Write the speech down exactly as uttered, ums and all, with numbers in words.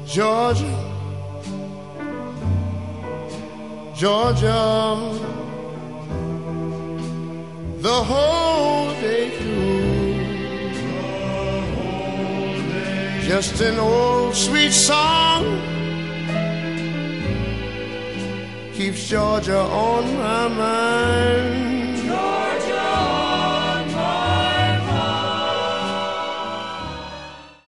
Georgia, Georgia, the whole day through, just an old sweet song keeps Georgia on my mind.